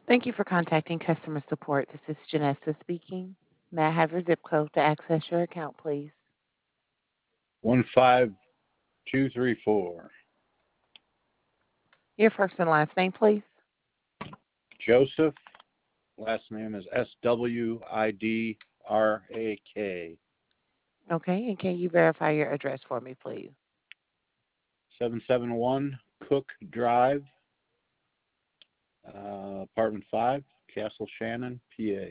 Thank you for contacting customer support. This is Janessa speaking. May I have your zip code to access your account, please? 15234. Your first and last name, please. Joseph. Last name is Swidrak. Okay, and can you verify your address for me, please? 771 Cook Drive, apartment 5, Castle Shannon, PA.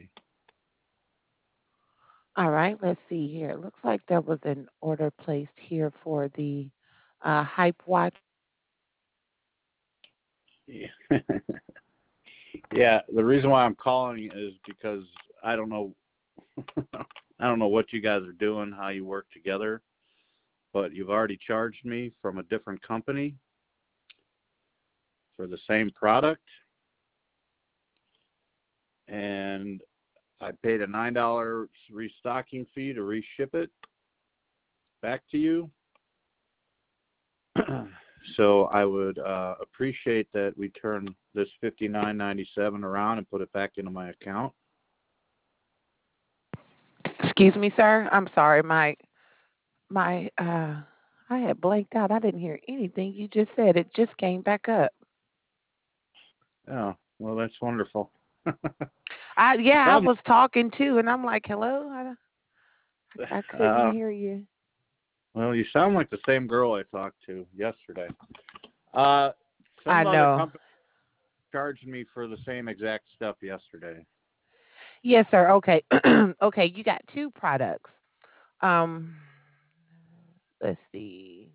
All right, let's see here. It looks like there was an order placed here for the Hype Watch. Yeah. Yeah, the reason why I'm calling is because I don't know I don't know what you guys are doing, how you work together, but you've already charged me from a different company for the same product, and I paid a $9 restocking fee to reship it back to you. So I would appreciate that we turn this $59.97 around and put it back into my account. Excuse me, sir. I'm sorry. My I had blanked out. I didn't hear anything you just said. It just came back up. Oh, well, that's wonderful. I Problem, was talking too, and I'm like, hello. I couldn't uh, hear you. well, you sound like the same girl I talked to yesterday. Uh, I some other know. company charged me for the same exact stuff yesterday. Yes, sir. Okay. Okay, you got two products. Um, let's see.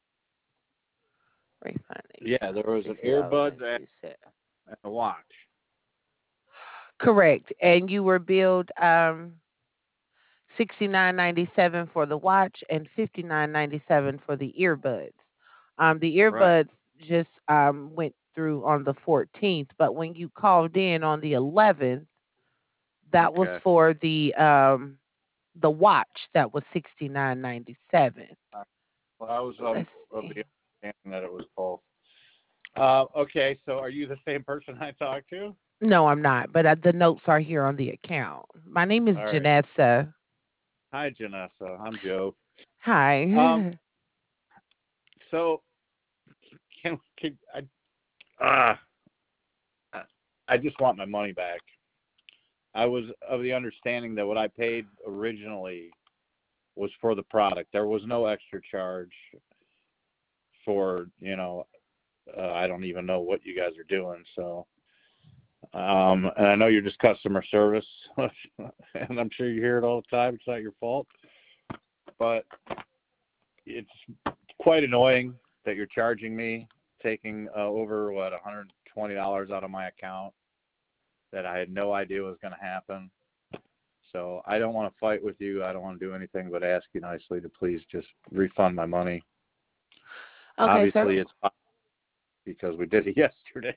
Refund Yeah, there was an earbuds and $50.02. a watch. Correct. And you were billed 69.97 for the watch and 59.97 for the earbuds. The Right. earbuds just went through on the 14th, but when you called in on the 11th, that was Okay. for the watch that was 69.97. Well, I was Let's of see. the understanding that it was both. Okay, so are you the same person I talked to? No, I'm not, but the notes are here on the account. My name is All right. Janessa. Hi, Janessa. I'm Joe. Um, Hi. so can uh, I just want my money back. I was of the understanding that what I paid originally was for the product. There was no extra charge for, I don't even know what you guys are doing. So, and I know you're just customer service, and I'm sure you hear it all the time. It's not your fault, but it's quite annoying that you're charging me, taking over $120 out of my account that I had no idea was going to happen. So I don't want to fight with you. I don't want to do anything but ask you nicely to please just refund my money. Okay, sir. Obviously, it's because we did it yesterday.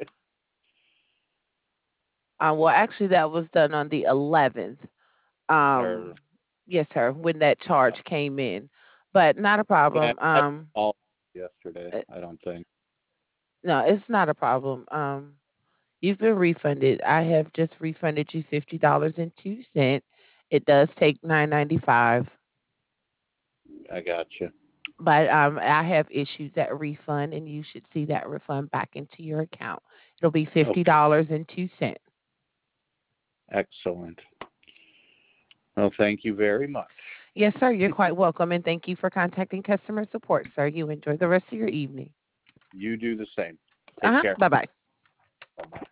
Well, actually, that was done on the 11th. Um, Or yes, sir, when that charge came in, but not a yeah, problem. that's all yesterday. Uh, I don't think. no, it's not a problem. You've been refunded. I have just refunded you $50.02. It does take 9.95, I got you. but I have issued that refund, and you should see that refund back into your account. It'll be fifty Okay, dollars and two cents. excellent. Well, thank you very much. Yes, sir. You're quite welcome, and thank you for contacting customer support, sir. You enjoy the rest of your evening. You do the same. Uh Take huh. care. Bye bye. Bye bye.